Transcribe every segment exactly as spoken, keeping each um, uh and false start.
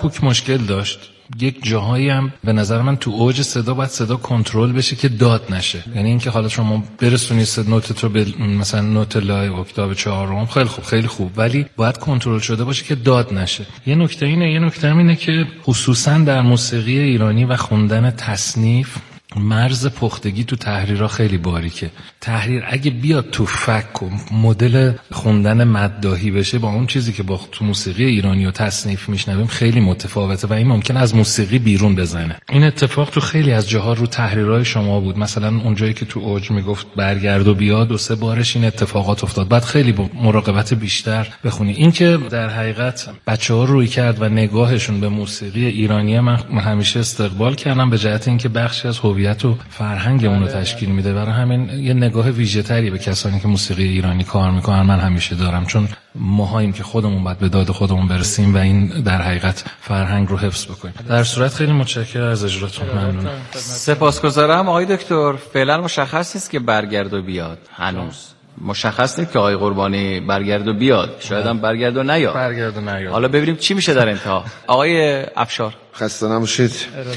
کوک مشکل داشت. یک جاهایی هم به نظر من تو اوج صدا باید صدا کنترل بشه که داد نشه. یعنی اینکه حالا شما برسونید نوت رو به مثلا نوت لای اکتاو چهارم، خیلی خوب خیلی خوب، ولی باید کنترل شده باشه که داد نشه. یه نکته اینه یه نکته اینه که خصوصا در موسیقی ایرانی و خوندن تصنیف مرز پختگی تو تحریرها خیلی باریکه. تحریر اگه بیاد تو فک و مدل خوندن مداحی بشه با اون چیزی که با تو موسیقی ایرانی و تصنیف میشنویم خیلی متفاوته و این ممکن از موسیقی بیرون بزنه. این اتفاق تو خیلی از جاها رو تحریرهای شما بود. مثلا اونجایی که تو اوج میگفت برگرد و بیاد و سه بارش این اتفاقات افتاد. بعد خیلی با مراقبت بیشتر بخونی. این که در حقیقت بچه‌ها روی کرد و نگاهشون به موسیقی ایرانی من همیشه استقبال کردم به جهت اینکه بخشی از هویت و فرهنگ اون رو تشکیل میده. برای همین یه نگاه ویژه‌تری به کسانی که موسیقی ایرانی کار میکنن من همیشه دارم، چون ماهاییم که خودمون باید به داد خودمون برسیم و این در حقیقت فرهنگ رو حفظ بکنیم. در صورت خیلی متشکرم از اجراتون. ممنونم. سپاسگزارم آقای دکتر. فعلا مشخص نیست که برگرد و بیاد. هنوز مشخص نیست که آقای قربانی برگرد و بیاد. شاید هم برگرد و نیاد. برگرد و نیاد. حالا ببینیم چی میشه در انتها. آقای افشار خسته نباشید.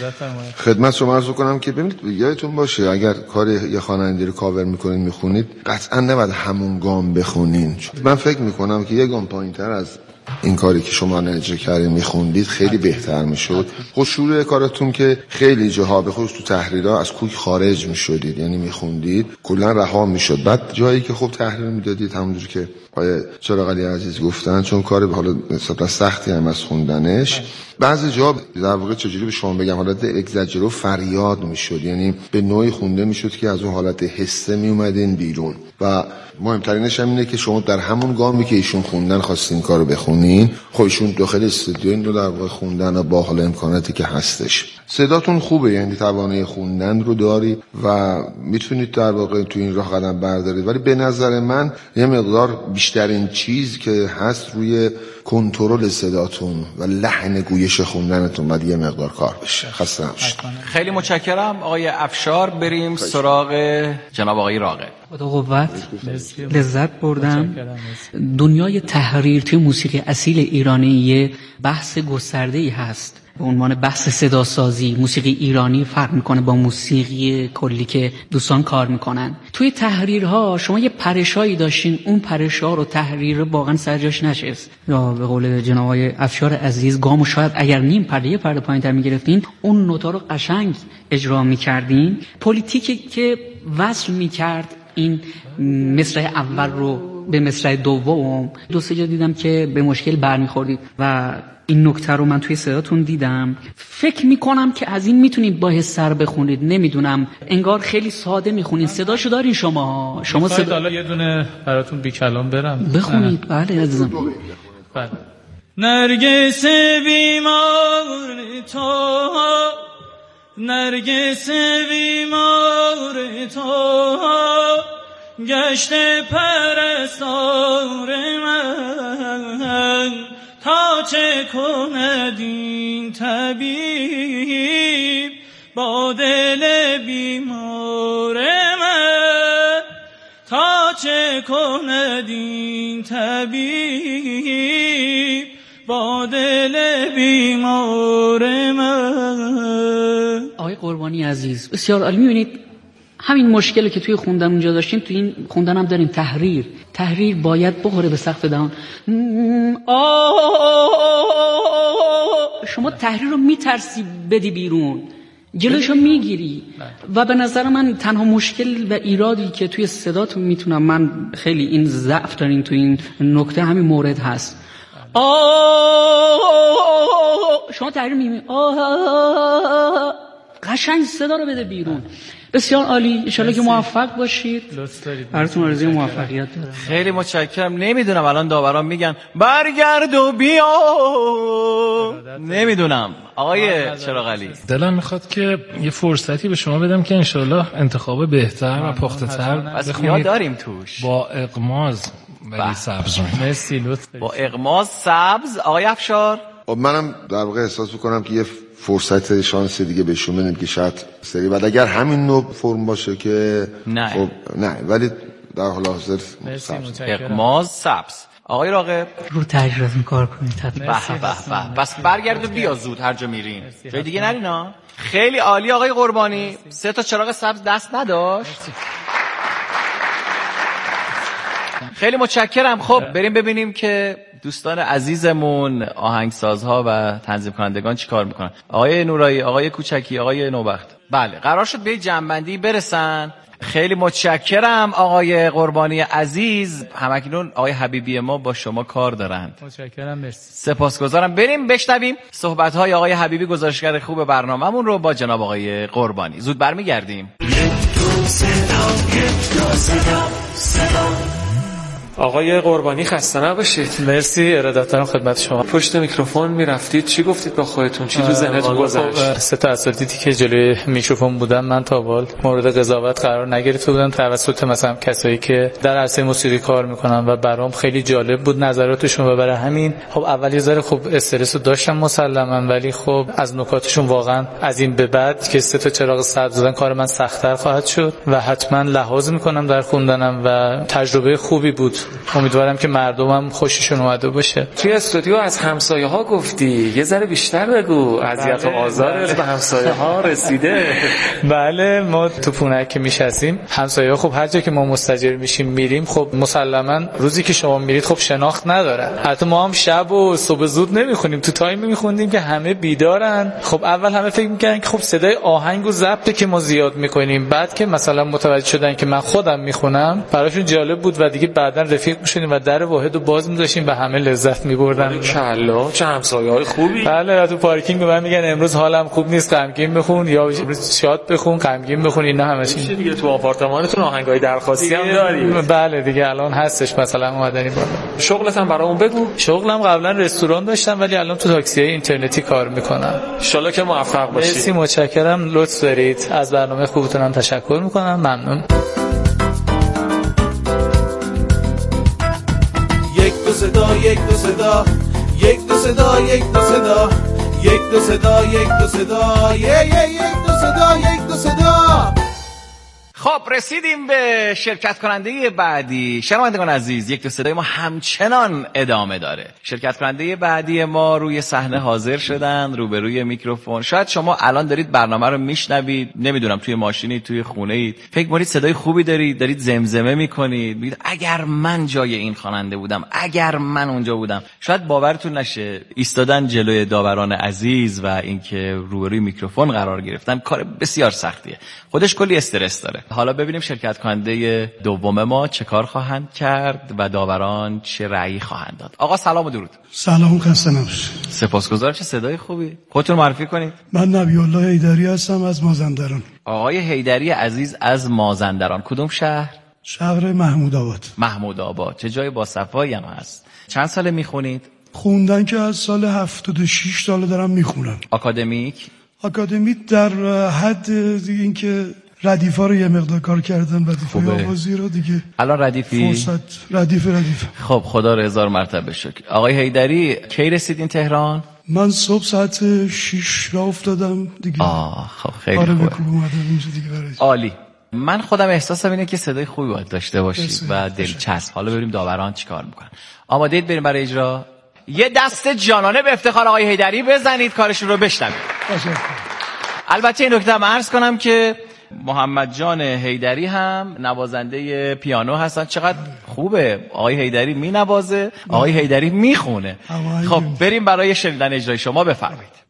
خدمت شما عرض کنم که ببینید یادتون باشه اگر کار یه خواننده رو کاور میکنین میخونید قطعا نباید همون گام بخونین. من فکر میکنم که یه گام پایینتر از این کاری که شما اجرا کردین میخوندید خیلی بهتر میشد. خود شروع کارتون که خیلی جاها به خصوص تو تحریرها از کوک خارج میشدید، یعنی میخوندید کلا رها میشد. بعد جایی که خوب تحریر میدادید همونجور که آقای چراغ علی عزیز گفتن، چون کار حالا نسبتا سختی هم از خوندنش، بعضی جا در واقع چجوری به شما بگم حالت اگزاجرو فریاد میشد، یعنی به نوعی خونده میشد که از اون حالت حسه میومدین بیرون. و مهمترینش هم اینه که شما در همون گامی که ایشون خوندن خواستین کارو بخونین، خودشون داخل استودیو این رو در واقع خوندن و با حال امکاناتی که هستش. صداتون خوبه، یعنی توانایی خوندن رو داری و میتونید در واقع تو این راه قدم بردارید، ولی به نظر من یه مقدار بیشترین چیز که هست روی کنترل صداتون و لحن گویش خوندنتون باید یه مقدار کار بشه. خسته نباشید. خیلی متشکرم آقای افشار. بریم سراغ جناب آقای راغب. خدا قوت. لذت بردم. دنیای تحریر توی موسیقی اصیل ایرانی یه بحث گسترده‌ای هست. به عنوان بحث صداسازی، موسیقی ایرانی فرق میکنه با موسیقی کلی که دوستان کار میکنن. توی تحریرها شما یه پرشایی داشتین، اون پرشا رو تحریر واقعا سر جاش نشست. یا به قول جناب آقای افشار عزیز گامو شاید اگر نیم پرده یه پرده پایین‌تر میگرفتین اون نوتا رو قشنگ اجرا میکردین. پلیتیکی که وصل میکرد این مصرع اول رو به مصرع دوم، دو سه جا دیدم که به مشکل برمیخوردید و این نکته رو من توی صداتون دیدم. فکر میکنم که از این میتونید با حس سر بخونید. نمیدونم، انگار خیلی ساده میخونید. صداشو دارین شما. شما صدا حالا یه دونه براتون بی کلام برم بخونید. بله عزیزم. بله. نرگس بیمار تو، نرگس بیمار تو، گشت پرستار من، تا چه کند این طبیب با دل بیمار من، تا چه کند این طبیب با دل بیمار من. آقای قربانی عزیز بسیار عالی. می‌بینید همین مشکلی که توی خوندن اونجا داشتیم توی این خوندن هم داریم. تحریر تحریر باید بخوره به سقف دهان. شما تحریر رو میترسی بدی بیرون، جلوشو میگیری. و به نظر من تنها مشکل و ایرادی که توی صداتون میتونم من خیلی این ضعف دارین توی این نکته همین مورد هست. شما تحریر میمی قشنگ صدا رو بده بیرون. بسیار عالی. ان شاءالله که موفق باشید. براتون آرزوی موفقیت دارم. خیلی متشکرم. نمیدونم الان داوران میگن برگرد و بیا، نمیدونم آقای چراغ علی. دلم میخواد که یه فرصتی به شما بدم که ان شاءالله انتخاب بهتر و پخته‌تر بخونید. داریم توش با اقماز ولی سبز. مرسی لطف با اقماز سبز. آقای افشار. منم در واقع احساس میکنم که یه فرصت شانس دیگه بهشون بدیم که شاید سری بعد اگر همین نوع فرم باشه که نه خب نه، ولی در حال حاضر اقماز سبز. آقای راغب رو تجربه کار کنید حتما. به به به. بس برگرد و بیا زود هر جا میرین. جای دیگه نرینا. خیلی عالی آقای قربانی. سه تا چراغ سبز دست نداشت. خیلی متشکرم. خب بریم ببینیم که دوستان عزیزمون آهنگسازها و تنظیم کنندگان چی کار میکنن. آقای نورایی، آقای کوچکی، آقای نوبخت. بله قرار شد به جنبندی برسن. خیلی متشکرم آقای قربانی عزیز. همکنون آقای حبیبی ما با شما کار دارند. متشکرم، مرسی. سپاسگزارم. بریم بشنویم صحبت‌های آقای حبیبی گزارشگر خوب برنامه‌مون رو با جناب آقای قربانی. زود برمیگردیم. آقای قربانی خسته نباشید. مرسی، ارادتمند خدمت شما. پشت میکروفون میرفتید چی گفتید با خودتون؟ چی تو ذهنتون گذشت؟ سه تا اساتیدی که جلوی میکروفون بودن من تا بال مورد قضاوت قرار نگرفته بودم توسط مثلا کسایی که در عرصه موسیقی کار میکنن و برام خیلی جالب بود نظراتشون و برای همین خب اول یه ذره خب استرس رو داشتم مسلما، ولی خب از نکاتشون واقعا از این به بعد که سه تا چراغ سبز زدن کار من سخت‌تر خواهد شد و حتما لحاظ میکنم در خوندنم و تجربه خوبی بود. امیدوارم که مردمم خوششون اومده باشه. توی استودیو از همسایه ها گفتی، یه ذره بیشتر بگو. اذیت و آزار به همسایه ها رسیده؟ بله ما تو پونک که میشستیم همسایه ها خب هر جا که ما مستاجر میشیم میریم خب مسلما روزی که شما میرید خب شناخت نداره. حتی ما هم شب و صبح زود نمیخونیم، تو تایمی میخوندیم که همه بیدارن. خب اول همه فکر میکنن که خب صدای آهنگ و ضبط که ما زیاد میکنیم، بعد که مثلا متوجه شدن که من خودم میخونم براشون جالب بود و دیگه بعدن رفیق میشدیم و در واحد رو باز می‌ذاشتیم و همه لذت می‌بردن. کلا چه همسایه‌های خوبی. بله تو پارکینگ به من میگن امروز حالم خوب نیست غمگین بخون یا شاد بخون غمگین بخون. اینا همش دیگه تو آپارتمانتون آهنگای درخواستی هم داری؟ بله دیگه الان هستش مثلا اومدنی بالا. شغلت هم برامون بگو. شغلم قبلا رستوران داشتم ولی الان تو تاکسی‌های اینترنتی کار میکنم. ان شاءالله که موفق باشی. مرسی متشکرم، لطف دارید. از برنامه خوبتون هم تشکر میکنم. ممنون. یک دو صدا یک دو صدا یک دو صدا یک دو صدا یک دو صدا یک دو صدا یک دو صدا یک دو صدا. خب رسیدیم به شرکت کننده بعدی. شنوندگان عزیز یک دو صدای ما همچنان ادامه داره. شرکت کننده بعدی ما روی صحنه حاضر شدن، روبروی میکروفون. شاید شما الان دارید برنامه رو میشنوید، نمیدونم توی ماشینی توی خونه اید، فکر می‌کنید صدای خوبی دارید، دارید زمزمه میکنید، میگید اگر من جای این خواننده بودم، اگر من اونجا بودم. شاید باورتون نشه ایستادن جلوی داوران عزیز و اینکه روبروی میکروفون قرار گرفتن کار بسیار سختیه، خودش کلی استرس داره. حالا ببینیم شرکت کننده دوم ما چه کار خواهند کرد و داوران چه رأیی خواهند داد. آقا سلام و درود. سلام، خسته نباشید. سپاسگزارم. چه صدای خوبی. خودتون معرفی کنید. من نبی الله حیدری هستم از مازندران. آقای حیدری عزیز از مازندران. کدوم شهر؟ شهر محمود آباد. محمود آباد. چه جای با صفایی هم هست. چند ساله میخونید؟ خوندن که از سال هفتاد و شش ساله دارم میخونم. آکادمیک؟ آکادمیک در حد اینکه ردیفا رو یه مقدار کار کردن، ردیفای آوازی رو دیگه. الان ردیفی؟ فرصت ردیف ردیف. خب خدا رو هزار مرتبه شکر. آقای حیدری کی رسیدین تهران؟ من صبح ساعت شش را افتادم دیگه. آه خب خیلی خوبه. عالی. من خودم احساسم اینه که صدای خوبی باید داشته باشید و دلچسب. حالا بریم داوران چیکار میکنن. آماده اید بریم برای اجرا؟ یه دست جانانه به افتخار آقای حیدری بزنید، کارشون رو بشنوید. البته این نکته هم عرض کنم که محمد جان حیدری هم نوازنده پیانو هستن. چقدر خوبه، آقای حیدری می نوازه، آقای حیدری می خونه. خب بریم برای شنیدن اجرای شما. بفرمایید.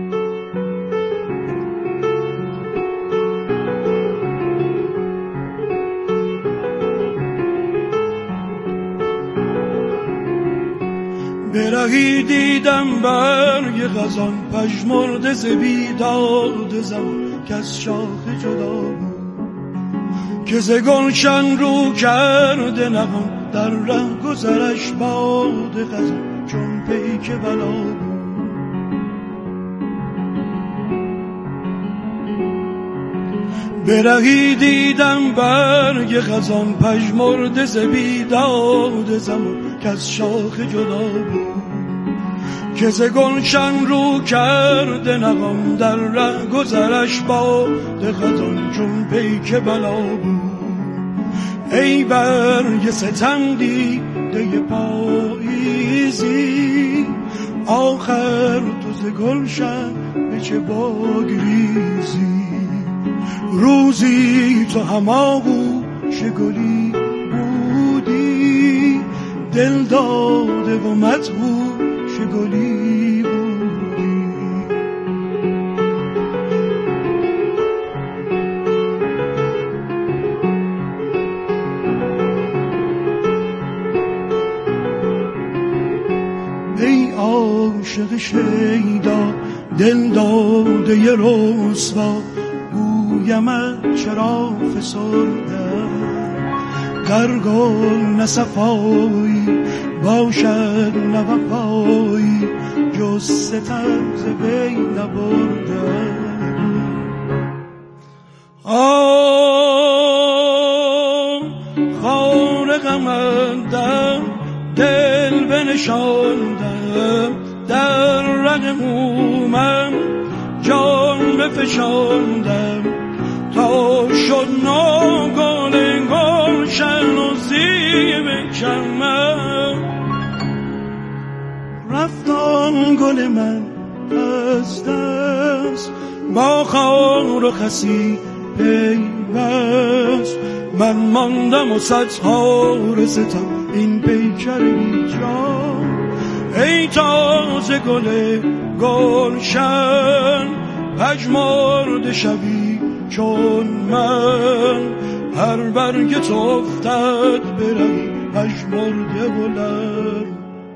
برهی دیدم برگ خزان پژمرده ز بیداد زمان که از شاخ جدا بود، که ز گلشن رو کرده نهان در ره گذرش باد خزان چون پیک بلا بود. برهی دیدم برگ خزان پژمرده ز بیداد زمان که از شاخ جدا بود، که ز گلشن رو کرده نهان در ره گذرش باد خزان چون پیک بلا بود. ای برگ ستم دیده پاییزی، آخر تو ز گلشن به چه باگریزی. روزی تو هماغوش گلی بودی، دل داده و مدهوش گلی بودی. ای عاشق شیدا دل داده ی رسوا، گویمت چرا فسردم؟ در گل نه صفایی باشد نه وفایی، جز ستم ز وی نبردم. آه خار غمندم دل بنشاندم، در رگ مومم جان بفشاندم، تا شد ناگل گلشن و زیب چمن. رفت آن گل من از دست، با خار و خسی پیوست. من ماندم و صد خار ستم این پیکر بیجان. ای تازه گل گلشن پژمرده شبی چون من، هر برگ تو افتد برهی پژمرده بلند.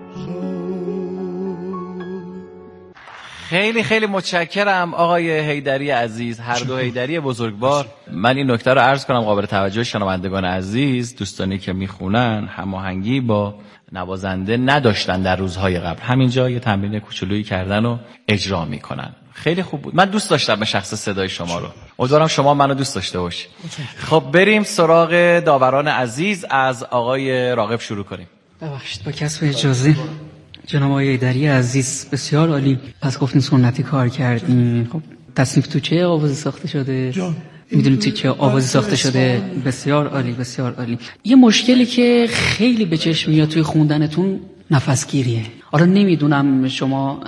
خیلی خیلی متشکرم آقای حیدری عزیز، هر دو حیدری بزرگوار. من این نکته رو عرض کنم قابل توجه شنوندگان عزیز، دوستانی که میخونن هماهنگی با نوازنده نداشتن در روزهای قبل، همینجا یه تمرین کوچولویی کردن و اجرا میکنن. خیلی خوب بود، من دوست داشتم به شخص صدای شما رو، امیدوارم شما منو دوست داشته باشید. خب بریم سراغ داوران عزیز، از آقای راغب شروع کنیم. ببخشید با کسب اجازه جناب آقای حیدری عزیز، بسیار عالی. پس گفتین سنتی کار کردین. خب تصنیف تو چه آوازی ساخته شده؟ میدونید تو چه آوازی ساخته شده؟ بسیار عالی بسیار عالی. یه مشکلی که خیلی به چشم میاد توی خوندنتون نفسگیریه. حالا نمیدونم شما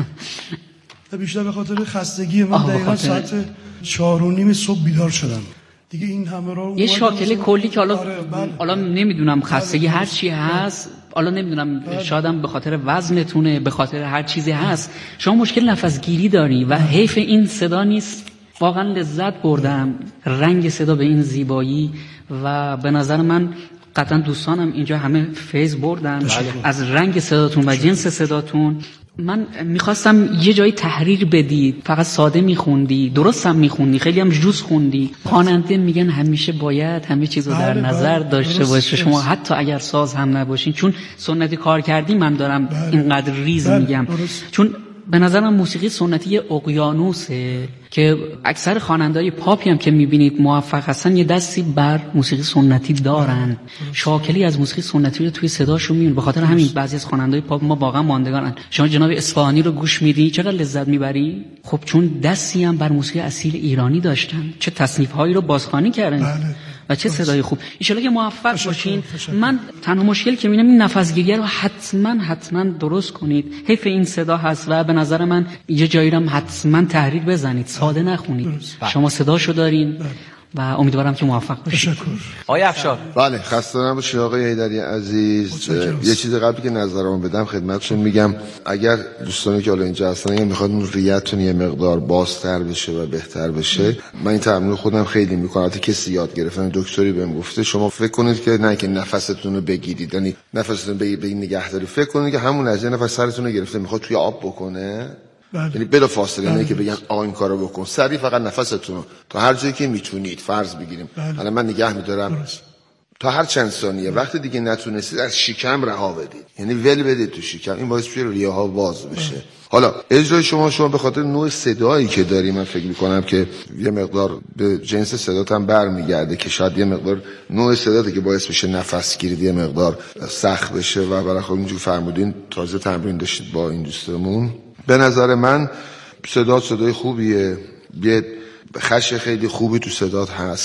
بیشتر به خاطر خستگی من دقیقا ساعت چهار و نیم صبح بیدار شدم دیگه. این همه را یه شاکله کلی که حالا حالا نمیدونم خستگی هر چی هست، حالا نمیدونم شایدم به خاطر وزنتونه، به خاطر هر چیزی هست، شما مشکل نفسگیری داری و حیف این صدا نیست. واقعا لذت بردم رنگ صدا به این زیبایی و به نظر من قطعا دوستانم اینجا همه فیض بردن از رنگ صداتون و جنس صداتون. من میخواستم یه جایی تحریر بدید، فقط ساده میخوندی، درست هم میخوندی، خیلی هم جوز خوندی. خواننده میگن همیشه باید همه چیز رو در بله نظر بله داشته باشه، شما حتی اگر ساز هم نباشین. چون سنتی کار کردیم من دارم بله اینقدر ریز بله میگم درست. چون به نظرم موسیقی سنتی یه اقیانوسه که اکثر خواننده‌های پاپی هم که میبینید موفق هستن یه دستی بر موسیقی سنتی دارن، شاکلی از موسیقی سنتی رو توی صداشون میبینید. به خاطر همین بعضی از خواننده‌های پاپ ما واقعا ماندگارن. شما جناب اصفهانی رو گوش میدی چقدر لذت میبری؟ خب چون دستی هم بر موسیقی اصیل ایرانی داشتن، چه تصنیف‌هایی رو بازخوانی کردن بله. و چه صدای خوب. ان شاءالله که موفق باشین. من تنها مشکل که میبینم این نفسگیری رو حتما حتما درست کنید. حیف این صدا هست و به نظر من یه جایی رو حتما تحریر بزنید، ساده نخونید. شما صداشو دارین و امیدوارم که موفق باشید. آقای افشار. بله خسته نباشید آقای حیدری عزیز. یه چیز قبلی که نظرمو بدم خدمتتون میگم، اگر دوستانی که حالا اینجا هستن اگه میخواد اون ریتون یه مقدار بازتر بشه و بهتر بشه، من این تمرین خودم خیلی میکنم. البته کسی یاد گرفتن، دکتری بهم گفته شما فکر کنید که نه که نفستون رو بگیرید، یعنی نفستون رو به نگهداری، فکر کنید که همون لحظه نفس سرتون رو گرفته میخواد توی آب بکنه، بله. یعنی بلا فاصله نه که بگن آقا این کارو بکن، سریع فقط نفستون رو تا هر جایی که میتونید فرض بگیریم بله. الان من نگه میدارم درست. تا هر چند ثانیه وقتی دیگه نتونستید از شکم رها بدید، یعنی ول بدید تو شکم، این باعث میشه ریه ها باز بشه بله. حالا اجرای شما شما به خاطر نوع صدایی که داری من فکر میکنم که یه مقدار به جنس صدات هم برمیگرده که شاید یه مقدار نوع صداتی که باعث بشه نفس گیری یه مقدار سخت بشه و برای خود اینجور فرمودین تازه تمرین داشتید با این دوستمون. به نظر من صدا صدای خوبیه، یه خش خیلی خوبی تو صدات هست،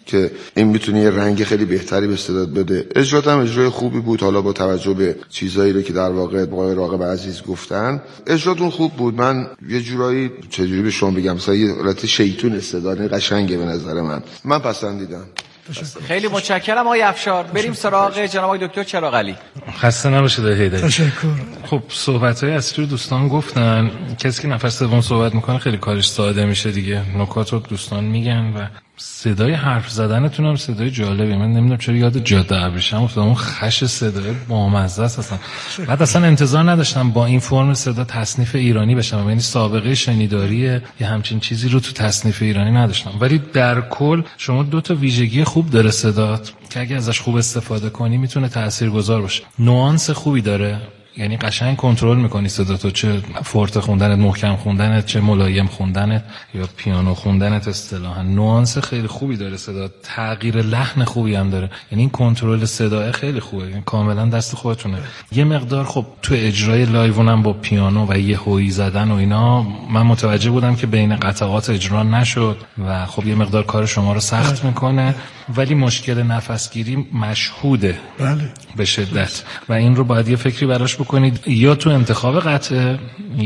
که این میتونه یه رنگ خیلی بهتری به استعداد بده. اجرات هم اجرای خوبی بود، حالا با توجه به چیزایی رو که در واقع آقای راغب عزیز گفتن اجراتون خوب بود. من یه جورایی چجوری به شما بگم، مثلا یه حالت شیطون استعداد قشنگه به نظر من، من پسندیدم. خیلی متشکرم آقای افشار. بریم سراغ جناب آقای دکتر چراغعلی. خسته نباشید آقای حیدری. تشکر. خب صحبت‌های اصلی رو دوستان گفتن. کسی که نفر سوم صحبت میکنه خیلی کارش ساده میشه دیگه، نکات رو دوستان میگن و صدای حرف زدنتون هم صدای جالبی. من نمیدونم چرا یاد جاده ابریشم افتادم، اون خش صدای بامزه است اصلا. بعد اصلا انتظار نداشتم با این فرم صدا تصنیف ایرانی بشم، یعنی سابقه شنیداری یه همچین چیزی رو تو تصنیف ایرانی نداشتم. ولی در کل شما دو تا ویژگی خوب داره صدات که اگه ازش خوب استفاده کنی میتونه تاثیرگذار باشه. نوانس خوبی داره، یعنی قشنگ کنترل میکنی صداتو، چه فورت خوندنت، محکم خوندنت، چه ملایم خوندنت یا پیانو خوندنت. اصطلاحاً نوانس خیلی خوبی داره صدا، تغییر لحن خوبی هم داره، یعنی این کنترل صدای خیلی خوبه، یعنی کاملا دست خودتونه. یه مقدار خب تو اجرای لایوونم با پیانو و یه هویی زدن و اینا من متوجه بودم که بین قطعات اجرا نشد و خب یه مقدار کار شما رو سخت میکنه، ولی مشکل نفسگیری مشهوده بله به شدت و این رو باید یه فکری براش بکنید، یا تو انتخاب قطعه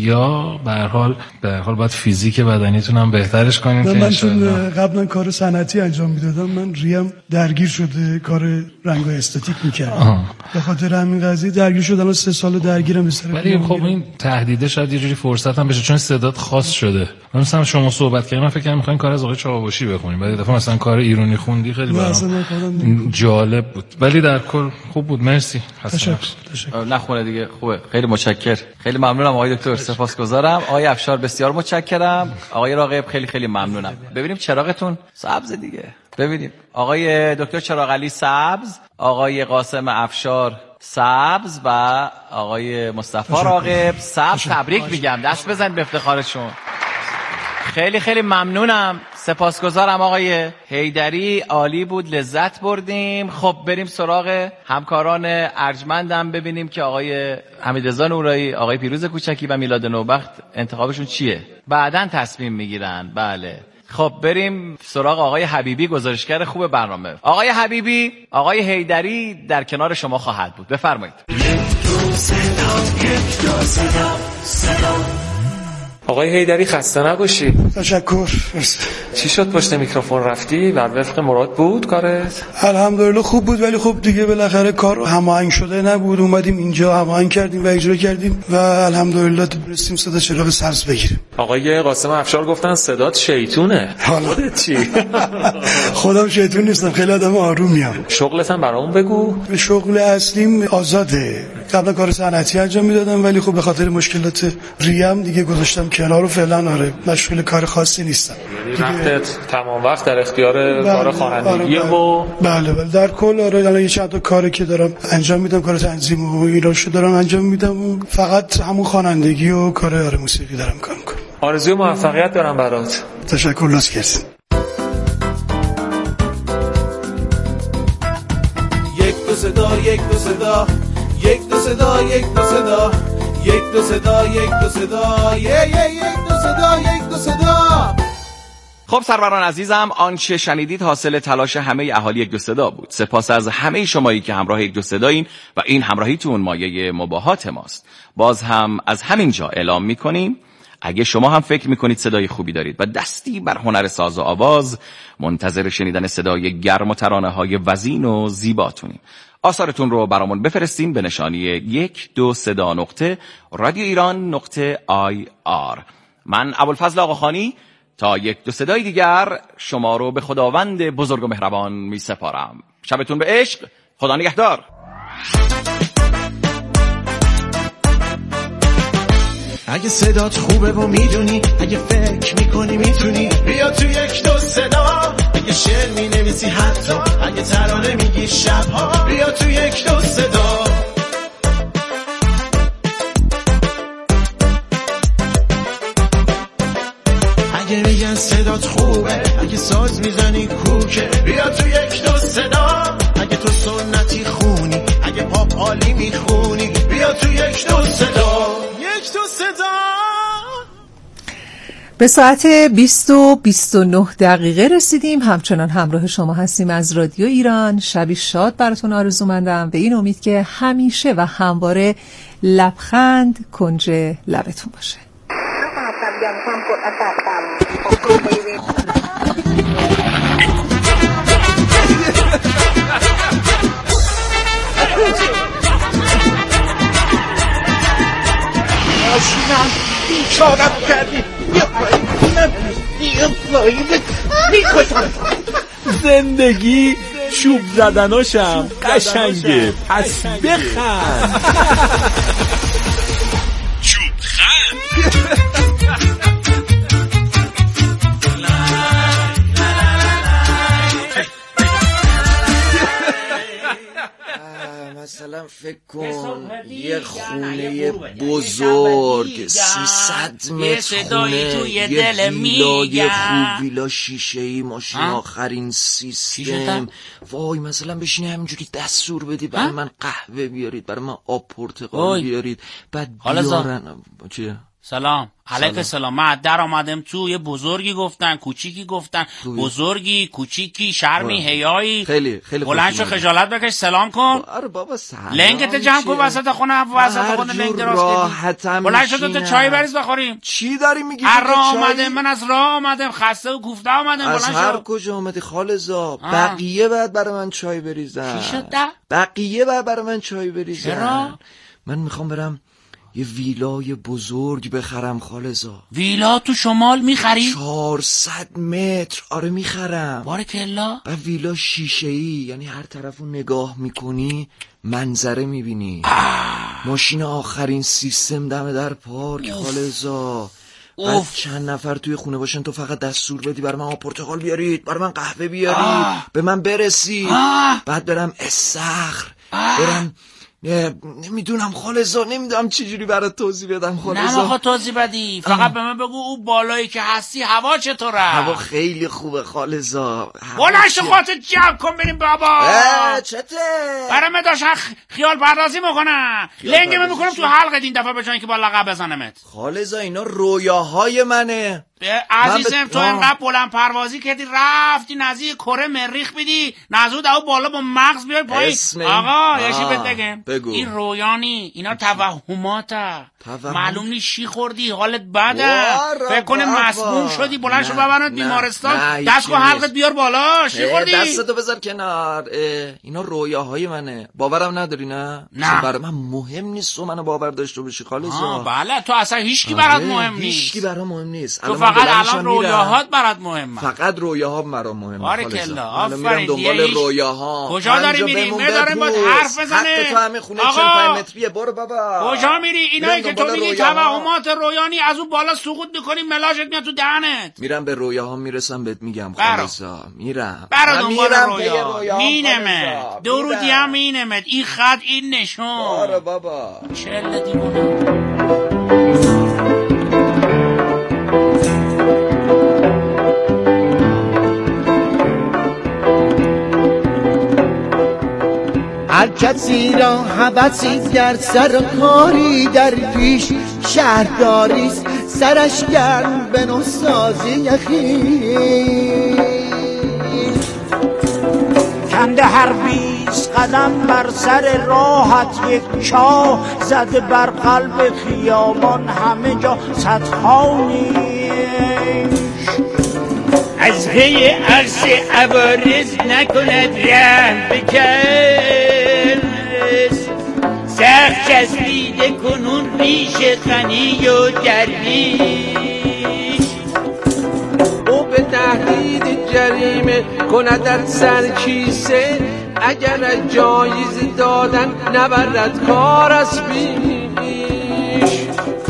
یا به هر حال به هر حال باید فیزیک بدنیتون هم بهترش کنید. که من چون قبلا کار صنعتی انجام میدادم، من ریم درگیر شده، کار رنگ و استاتیک میکردم، به خاطر همین قضیه درگیر شدم. سه سال درگیرم به سر. ولی خب این تهدیده شاید یه جوری فرصت هم بشه چون صدات خاص شده. من مثلا شما صحبت کردم، من فکر کردم میخواین کار از آقای چاوشی بخونیم، بعد دفعه مثلا کار ایرانی خوندی، خیلی برام جالب بود. ولی در کل خوب بود. مرسی. تشکر. نخونه دیگه خوبه. خیلی متشکر. خیلی ممنونم آقای دکتر، سپاسگزارم. آقای افشار بسیار متشکرم. آقای راغب خیلی خیلی ممنونم. ببینیم چراغتون سبز دیگه. ببینیم آقای دکتر چراغعلی سبز، آقای قاسم افشار سبز و آقای مصطفی راغب سبز. تبریک میگم، دست بزنید به افتخارشون. خیلی خیلی ممنونم، سپاسگزارم. آقای حیدری عالی بود، لذت بردیم. خب بریم سراغ همکاران ارجمندم، ببینیم که آقای حمیدرضا نورایی، آقای پیروز کوچکی و میلاد نوبخت انتخابشون چیه، بعداً تصمیم میگیرن. بله خب بریم سراغ آقای حبیبی، گزارشگر خوب برنامه. آقای حبیبی، آقای حیدری در کنار شما خواهد بود، بفرمایید. آقای حیدری خسته نباشی. تشکر. چی شد پشت میکروفون رفتی؟ بر وفق مراد بود کارت؟ الحمدلله خوب بود، ولی خب دیگه بالاخره کار هماهنگ شده نبود، اومدیم اینجا هماهنگ کردیم و اجرا کردیم و الحمدلله تونستیم صدا چراغ سبز بگیریم. آقای قاسم افشار گفتن صدات شیطونه. حالا چی؟ خودم شیطون نیستم، خیلی آدم آرومیم. شغلت هم برام بگو. به شغل اصلیم آزاده. قبلا کار صنعتی انجام میدادم، ولی خب به خاطر مشکلات ریم دیگه گذاشتم کنار و فعلا آره مشغول کار خاصی نیستم. وقتت تمام وقت در اختیار کار خوانندگی و بله بله در کل آره الان یه چند تا کاری که دارم انجام میدم، کار تنظیم و ایراشو دارم انجام میدم و فقط همون خوانندگی و کار آره موسیقی دارم کار میکنم. آرزوی موفقیت دارم برات. تشکر لاس. یک دو صدا یک دو صدا یک دو صدا یک دو صدا یک دو صدا یک دو صدا یک دو صدا یک دو صدا. خب سروران عزیزم، آنچه شنیدید حاصل تلاش همه اهالی یک دو صدا بود. سپاس از همه شمایی که همراه یک دو صدایین و این همراهیتون مایه مباهات ماست. باز هم از همین جا اعلام میکنیم اگه شما هم فکر میکنید صدای خوبی دارید و دستی بر هنر ساز و آواز، منتظر شنیدن صدای گرم و ترانه های وزین و زیباتونیم. آثارتون رو برامون بفرستین به نشانی یک دو صدا نقطه رادیو ایران نقطه آی آر. من ابوالفضل آقاخانی تا یک دو صدای دیگر شما رو به خداوند بزرگ و مهربان می سپارم. شبتون به عشق، خدا نگهدار. اگه صدات خوبه و میدونی، اگه فکر میکنی میتونی، بیا تو یک دو صدا. اگه شعر مینویسی حتی، اگه ترانه میگی شبها، بیا تو یک دو صدا. اگه میگن صدات خوبه، اگه ساز میزنی کوکه، بیا تو یک دو صدا. اگه تو سنتی خونی، اگه پاپ عالی میخونی، بیا تو یک دو صدا. یک دو صدا. به ساعت بیست و بیست و نه دقیقه رسیدیم. همچنان همراه شما هستیم از رادیو ایران. شبی شاد براتون آرزومندم، به این امید که همیشه و همواره لبخند کنج لبتون باشه. آشینم بیچارم کردی، بیا پایین، بیا پایین، میکشم. زندگی چوب زدناشم قشنگه، پس بخند. چوب خند. مثلا فکر کن یه خونه بزرگ سیصد متر خونه، یه ویلای خوب، ویلا شیشه‌ای، ماشین آخرین سیستم. وای مثلا بشینی همینجوری دستور بدی برای من قهوه بیارید، برای من آب پرتقال بیارید، بعد بیارن. چیه؟ سلام. علیک سلام. من در آمدم تو، یه بزرگی گفتن، کوچیکی گفتن، بزرگی، کوچیکی، شرمی، حیایی. خیلی خیلی بلند شو خجالت بکش، سلام کن. آره بابا سلام. لنگت جمع کن وسط خونه، وسط خونه لنگ دراز کردی. بلند شو تو چای بریز بخوریم. چی داری میگی؟ از راه آمدم، من از راه آمدم، خسته و کوفته آمدم. بلند شو. از هر کجا آمدی خالزا؟ بقیه بعد برای من چای بریزن. چی شد؟ بقیه بعد برای من چای بریزن. چرا؟ من میخوام برم یه ویلای بزرگ بخرم خالزا. ویلا تو شمال میخری؟ چهارصد متر. آره میخرم. بارکالله. و ویلا شیشه‌ای، یعنی هر طرفو نگاه میکنی منظره میبینی. ماشین آخرین سیستم دم در پارک خالزا. بعد چند نفر توی خونه باشن، تو فقط دستور بدی برای من آب پرتقال بیارید، برای من قهوه بیارید، آه. به من برسید. آه. بعد برم استخر، برم نمیدونم خالصا، نمیدونم چجوری برات توضیح بدم خالصا. نمیخواد توضیح بدی، فقط به من بگو اون بالایی که هستی هوا چطوره؟ هوا خیلی خوبه خالصا. بلند خاطر جمع کن بریم بابا. چته؟ برای من داشتن خیال پردازی میکنن، لنگه من میکنم تو حلقت این دفعه بجایی که با لقب بزنمت. خالصا اینا رویاهای منه عزیزم. تو اینقدر بلند پروازی کردی رفتی نزدیک کره مریخ بدی، نزود او بالا با مغز بیای پایین. آقا یه چی بهت بگم، این رویانی، اینا توهماته. معلوم نیست چی خوردی، حالت بده، فکر کنه مسموم شدی، بلند شو ببرنت بیمارستان، دست کن حلقت بیار بالا. چی خوردی؟ دستتو بذار کنار. اینا رویاهای منه، باورم نداری؟ نه نه برای من مهم نیست تو منو باور داشته باشی خالصا. بله تو اصلا هیچکی برات مهم نیست. هیچکی برام مهم نیست. فقط الان رویاهات برات مهمه. فقط رویاهام برام مهمه. بارکالله. آفرین. دنبال رویاهام. کجا داری میری؟ میذارم باید حرف بزنه. حق تو همه خونه چهل و پنج متریه. برو بابا. کجا میری؟ اینایی که تو میگی توهمات رویانی، از اون بالا سقوط میکنی، ملاژت میاد تو دهنت. میرم به رویاهام میرسم بهت میگم خالصا. میرم. برو دنبال رویا. مینمت. درودی هم مینمت. این خط این نشون. برو بابا. چله دیوونه. هر کسی را هوسی در سر کاری در پیش، شهرداریست سرش گرم به نوسازی خویش. کنده هر بیست قدم بر سر راحت یک چاه، زده بر قلب خیابان همه جا صدها نیش. از پی عرص عوارض نکند رحم بکرد، سخت چسبیده کنون ریش غنی و درویش. او به تهدید جریمه کندد سر کیسه، اگر از جایزه دادن نبرد کار از پیش.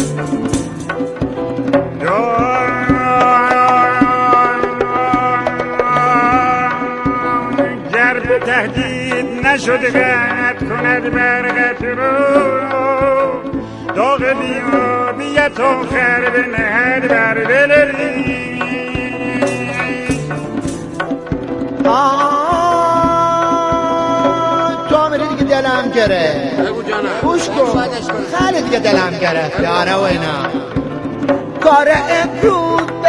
گر به تهدید نشد غنت کند برقت رو، داغ بیمادیت آخر به نهد بر دل ریش. آه تو میری دیگه دلم گرفت. بگو جانم. گوش کن خیلی دیگه دلم گرفت. آره و اینا کار امروز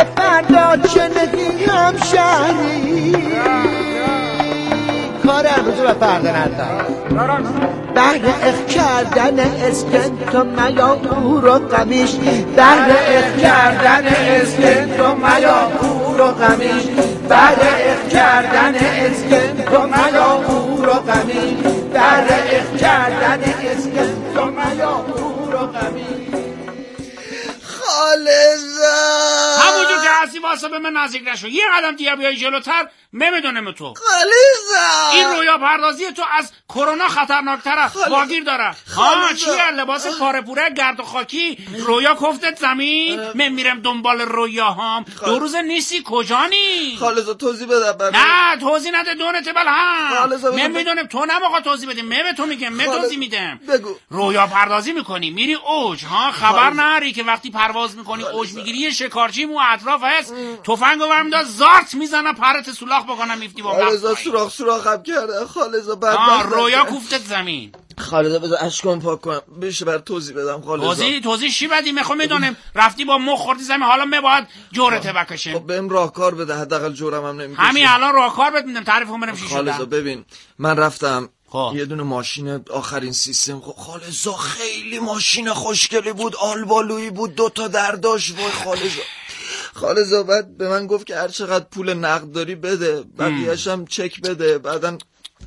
به پرده نزن. بهر اخ کردن اسکن تو میا او رو قمیش، بهر اخ کردن اسکن تو میا او رو قمیش، بهر اخ کردن اسکن تو میا او رو قمیش، بهر اخ کردن اسکن تو میا او رو قمیش. خالصا همونجور که هستی واسه به من نزدیک نشو، یه قدم دیگه بیای جلوتر نمیدونم تو. خالصا این رویا پردازی تو از کرونا خطرناکتره، واگیر داره. ها چیه لباس پاره پوره گرد و خاکی، رویا کفتت زمین، من میرم دنبال رویاهام. دو روز نیستی کجانی؟ خالصا توضیح بده برای. نه توضیح نده دونت بل هم. من میدونم تو نموقع توضیح بدیم، من به تو میگم، من توضیح میدم. بگو. رویا پردازی میکنی میری اوج، ها خبر نری که وقتی پرواز میکنی اوج میگیری، یه شکارچی مو اطراف هست، تفنگو برمی‌دار زارت میزنه پرت سولاخ بکنم میفتی با خالصا سوراخ سوراخم کرده. خالصا بعد رویا کوفتت زمین. خالصا بذار اشکام پاک کنم بشه بر توضیح بدم. خالصا توضیح توضیح چی بدی؟ میخوام میدونم رفتی با مخ خوردی زمین، حالا می باید جورت بکشم. خب بهم راهکار بده، حداقل جورم هم نمیکشه. همین الان راهکار بهت میدم، تعریف کنم چی شده. خالصا ببین من رفتم خواه. یه دونه ماشین آخرین سیستم، خب خالصا خیلی ماشین خوشگلی بود، آلبالویی بود، دوتا درداش. وای خالصا خالصا بعد به من گفت که هر چقدر پول نقد داری بده، بقیه‌اش هم چک بده، بعدم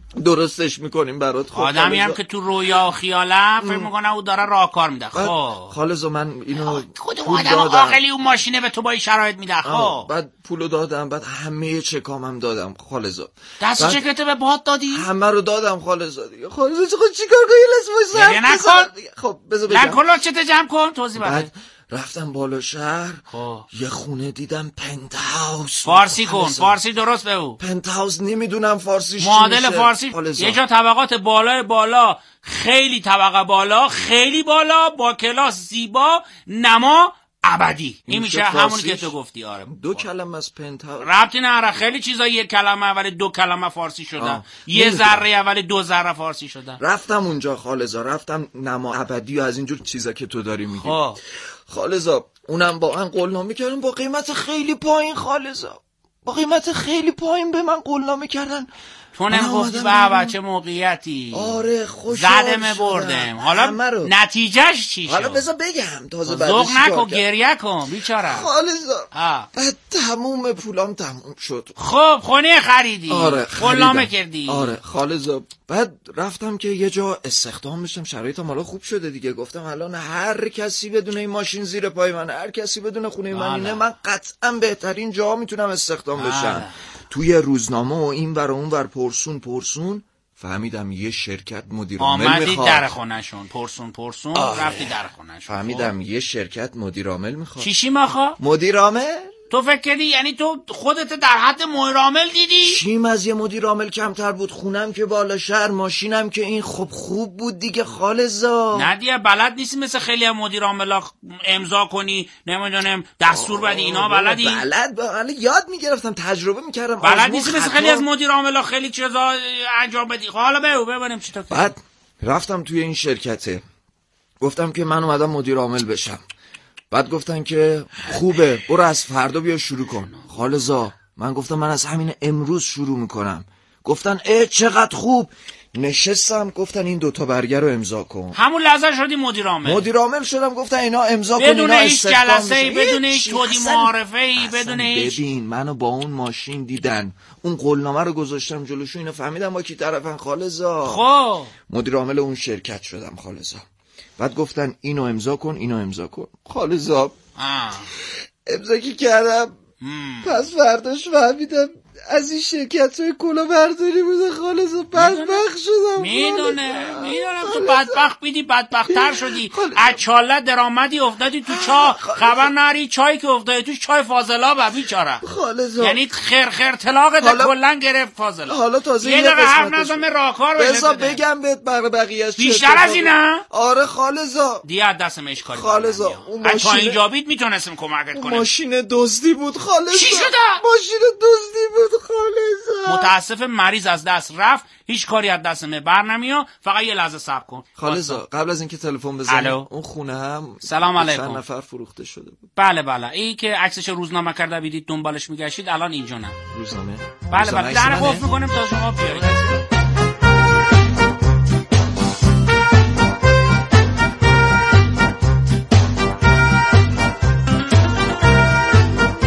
درستش میکنیم برات. خب آدمی هم که تو رویا و خیالم فکر میکنه او داره راهکار میده. خب خالصا من اینو کدوم آدم عاقلی اون ماشینه به تو با این شرایط میده؟ خب بعد پولو دادم، بعد همه چکامم دادم. خالصا دست چکت به باد دادی؟ همه رو دادم خالصا دیگه. خالصا خب چیکار کنی؟ لازم واسه نکن. خب بذار بگم. نکن چت جمع کن توضیح بده. رفتم بالا شهر خواه. یه خونه دیدم پنت هاوس. فارسی کن، فارسی درست بگو. پنت هاوس نمیدونم فارسیش معادل فارسی یه جا طبقات بالای بالا، خیلی طبقه بالا، خیلی بالا، با کلاس زیبا، نما ابدی. این میشه همونی که تو گفتی. آره دو کلمه از پنت هاوس ربطی نداره، خیلی چیزا یک کلمه اول دو کلمه فارسی شدن، یه ذره اول دو ذره فارسی شدن. رفتم اونجا خالصا، رفتم نما ابدی و از اینجور چیزا که تو داری میگی. خالصا اونم با من قولنامه کردن با قیمت خیلی پایین. خالصا با قیمت خیلی پایین به من قولنامه کردن. تو نمیگفتی بابا چه موقعیتی؟ آره خوشحال زدم بردم. حالا نتیجهش چی شد؟ حالا بذار بگم تازه بعدش. ذوق نکن، گریه کن بیچاره. خالصا بعد تموم پولام تموم شد. خب خونه خریدی؟ آره قولنامه کردی؟ آره خالصا بعد رفتم که یه جا استخدام بشم، شرایطم حالا خوب شده دیگه. گفتم الان هر کسی بدون این ماشین زیر پای من، هر کسی بدون خونه من اینه، من قطعا بهترین جا میتونم استخدام بشم. توی روزنامه و این ور اون ور پرسون پرسون فهمیدم یه شرکت مدیر عامل میخواد. آمدی در خونه‌شون پرسون پرسون رفتی در خونه‌شون. فهمیدم یه شرکت مدیر عامل میخواد. چی چی میخواد؟ مدیر عامل. تو فکر کردی یعنی تو خودت در حد مدیر عامل دیدی؟ چیم از یه مدیر عامل کمتر بود. خونم که بالا شهر، ماشینم که این خب خوب بود دیگه. خالصا نه دیگه بلد نیستی مثل خیلی از مدیر عاملا امضا کنی، نمیدونم دستور بدی، اینا بلدی؟ بلد حالا یاد میگرفتم، تجربه میکردم. بلد نیستی مثل خیلی از مدیر عاملا خیلی چیزا انجام بدی. حالا بگو ببینیم چی تو. بعد رفتم توی این شرکته، گفتم که من اومدم مدیر عامل بشم. بعد گفتن که خوبه برو از فردا بیا شروع کن. خالصا من گفتم من از همین امروز شروع میکنم. گفتن اه چقدر خوب. نشستم گفتن این دوتا برگه رو امضا کن. همون لحظه شدی مدیر عامل. مدیر عامل شدم. گفتن اینا امضا کن، بدون هیچ جلسه‌ای، بدون هیچ تودی معارفه‌ای، بدون هیچ. ببین منو با اون ماشین دیدن، اون قولنامه رو گذاشتم جلوشون، اینا فهمیدن با کی طرفن. خالصا خب مدیر عامل اون شرکت شدم. خالصا بعد گفتن اینو امضا کن، اینو امضا کن. خالصا امضا کی کردم. پس فرداش فهمیدم از این شرکت های کلا برداری بوده. خالصا بدبخت شدم. میدونه میدونم تو بدبخت بیدی بدبخت‌تر شدی. از چاله درآمدی افتادی تو چاه، خبر نری چایی که افتادی توش چای فاضلابه بیچاره. خالصا یعنی خیر خیر طلاقت کلا گرفت فاضلاب. حالا تازه یه دقیقه حرف نزن راهکار بشه. بذار بگم بهت بقیه بقیه‌اش بیشتر از اینه. آره خالصا دیگه دستم اش کاری. خالصا اون ماشین تا اینجا بید میتونستم کمکت کنم. ماشین دزدی بود. خالصا چی شده؟ ماشین دزدی بود. خالصا متاسف مریض از دست رفت، هیچ کاری از دستمه بر نمیاد. فقط یه لحظه صبر کن. خالصا قبل از اینکه تلفن بزنی، اون خونه هم سلام علیکم چند نفر فروخته شده بود. بله بله این که عکسش روزنامه کرده بیدید دنبالش میگشتید الان اینجا نه. روزنامه بله بله در قفل میکنم تا شما بیایید.